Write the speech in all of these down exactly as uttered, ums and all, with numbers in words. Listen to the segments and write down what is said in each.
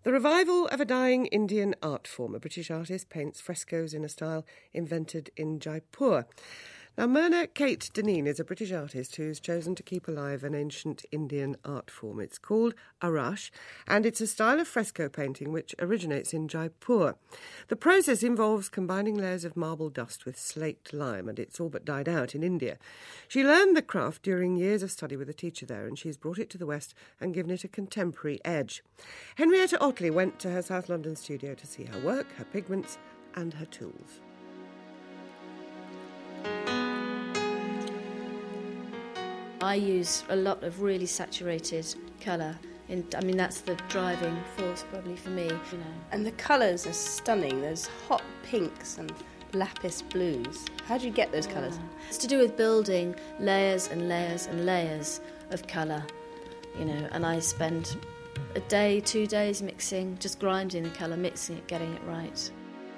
The revival of a dying Indian art form. A British artist paints frescoes in a style invented in Jaipur. Now, Myrna Kate Dineen is a British artist who's chosen to keep alive an ancient Indian art form. It's called Arash, and it's a style of fresco painting which originates in Jaipur. The process involves combining layers of marble dust with slaked lime, and it's all but died out in India. She learned the craft during years of study with a teacher there, and she's brought it to the West and given it a contemporary edge. Henrietta Otley went to her South London studio to see her work, her pigments, and her tools. I use a lot of really saturated colour. In, I mean, that's the driving force probably for me. You know. And the colours are stunning. There's hot pinks and lapis blues. How do you get those colours? Yeah. It's to do with building layers and layers and layers of colour, you know, and I spend a day, two days mixing, just grinding the colour, mixing it, getting it right.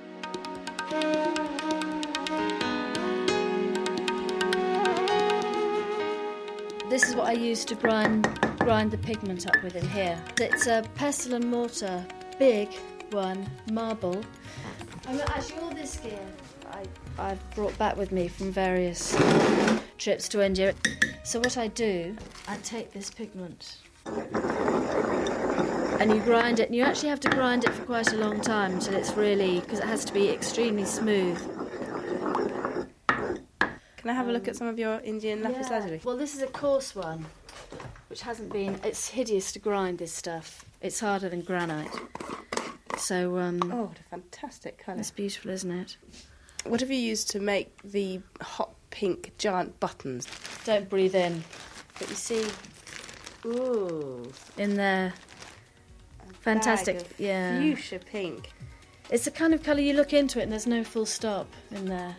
This is what I use to grind grind the pigment up with in here. It's a pestle and mortar, big one, marble. I mean, actually, all this gear I, I've brought back with me from various trips to India. So what I do, I take this pigment and you grind it, and you actually have to grind it for quite a long time until it's really, because it has to be extremely smooth. Can I have a look at some of your Indian lapis Yeah. lazuli? Well, this is a coarse one, which hasn't been... It's hideous to grind, this stuff. It's harder than granite. So, um... Oh, what a fantastic colour. It's beautiful, isn't it? What have you used to make the hot pink giant buttons? Don't breathe in. But you see... Ooh. In there. Fantastic. Bag of Yeah. Fuchsia pink. It's the kind of colour you look into it and there's no full stop in there.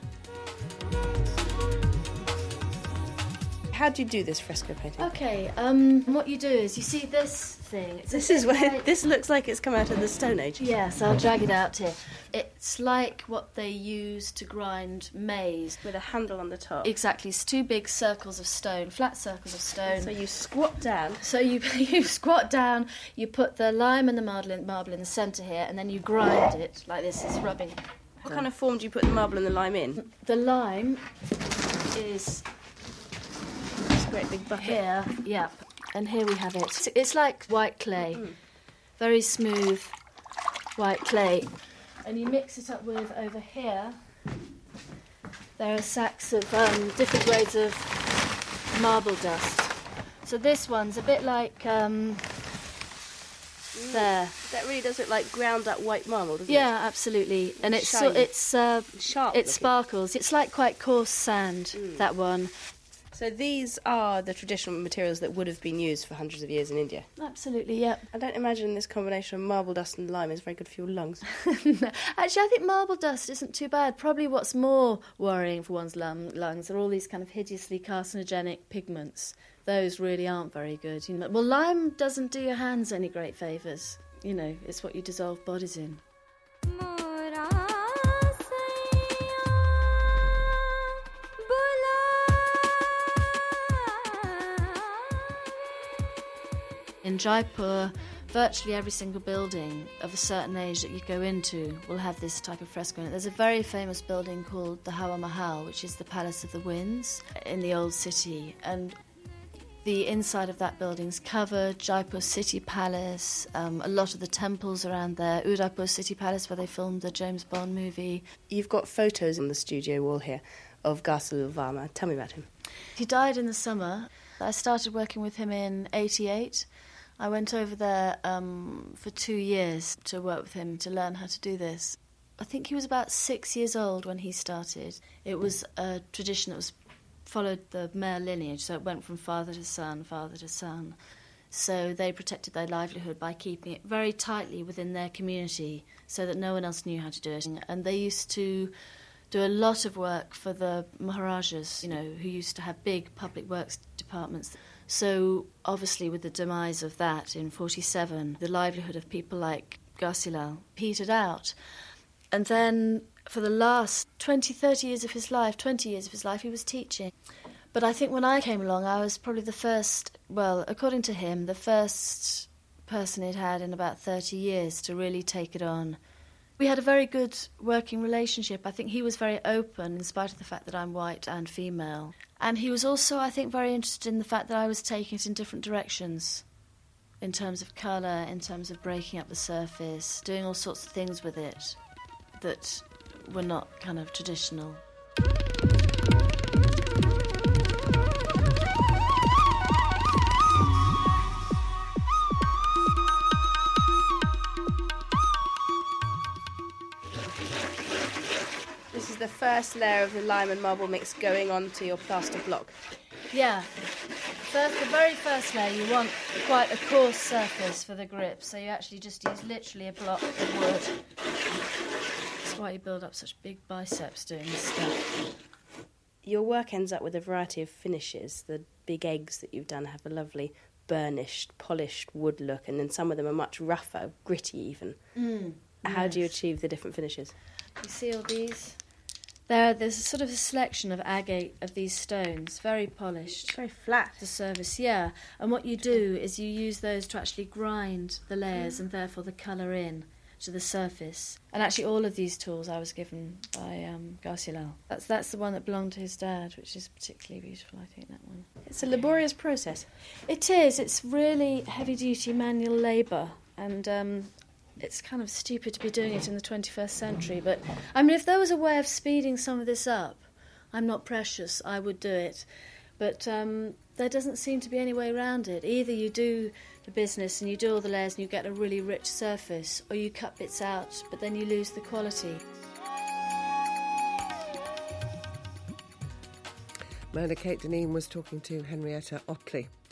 How do you do this fresco painting? Okay, um, what you do is you see this thing. It's This is where like, this looks like it's come out of the Stone Age. Yes, I'll drag it out here. It's like what they use to grind maize. With a handle on the top. Exactly, it's two big circles of stone, flat circles of stone. So you squat down. So you you squat down, you put the lime and the marble in, marble in the centre here, and then you grind it like this. It's rubbing. What kind of form do you put the marble and the lime in? The lime is This great big bucket. here, yep, and here we have it. It's like white clay, Mm. very smooth white clay. And you mix it up with, over here, there are sacks of um, different grades of marble dust. So this one's a bit like, um, Mm. there. That really does look like ground up white marble, doesn't Yeah, absolutely. And it's so, Shiny. it's uh, it? Sharp. it looking. sparkles. It's like quite coarse sand, Mm. that one. So these are the traditional materials that would have been used for hundreds of years in India. Absolutely, yep. I don't imagine this combination of marble dust and lime is very good for your lungs. No. Actually, I think marble dust isn't too bad. Probably what's more worrying for one's lung, lungs are all these kind of hideously carcinogenic pigments. Those really aren't very good. You know. Well, lime doesn't do your hands any great favours. You know, it's what you dissolve bodies in. In Jaipur, virtually every single building of a certain age that you go into will have this type of fresco in it. There's a very famous building called the Hawa Mahal, which is the Palace of the Winds in the old city. And the inside of that building's covered, Jaipur City Palace, um, a lot of the temples around there, Udaipur City Palace where they filmed the James Bond movie. You've got photos on the studio wall here of Ghazalul Varma. Tell me about him. He died in the summer. I started working with him in eighty-eight. I went over there um, for two years to work with him to learn how to do this. I think he was about six years old when he started. It was a tradition that was followed the male lineage, so it went from father to son, father to son. So they protected their livelihood by keeping it very tightly within their community so that no one else knew how to do it. And they used to do a lot of work for the Maharajas, you know, who used to have big public works departments. So obviously with the demise of that in forty-seven, the livelihood of people like Ghazalul petered out. And then for the last twenty, thirty years of his life, twenty years of his life, he was teaching. But I think when I came along, I was probably the first, well, according to him, the first person he'd had in about thirty years to really take it on. We had a very good working relationship. I think he was very open, in spite of the fact that I'm white and female. And he was also, I think, very interested in the fact that I was taking it in different directions, in terms of colour, in terms of breaking up the surface, doing all sorts of things with it that were not kind of traditional. This is the first layer of the lime and marble mix going onto your plaster block. Yeah. First, the very first layer, you want quite a coarse surface for the grip, so you actually just use literally a block of wood. That's why you build up such big biceps doing this stuff. Your work ends up with a variety of finishes. The big eggs that you've done have a lovely burnished, polished wood look, and then some of them are much rougher, gritty even. Mm, How yes. do you achieve the different finishes? You see all these? There, there's a sort of a selection of agate of these stones, very polished. Very flat. The surface, yeah. And what you do is you use those to actually grind the layers and therefore the colour in to the surface. And actually all of these tools I was given by um, Garcilaso. That's, that's the one that belonged to his dad, which is particularly beautiful, I think, that one. It's a laborious process. It is. It's really heavy-duty manual labour. And um, it's kind of stupid to be doing it in the twenty-first century. But, I mean, if there was a way of speeding some of this up, I'm not precious, I would do it. But um, there doesn't seem to be any way around it. Either you do the business and you do all the layers and you get a really rich surface, or you cut bits out, but then you lose the quality. Myrna Kate Dineen was talking to Henrietta Ottley.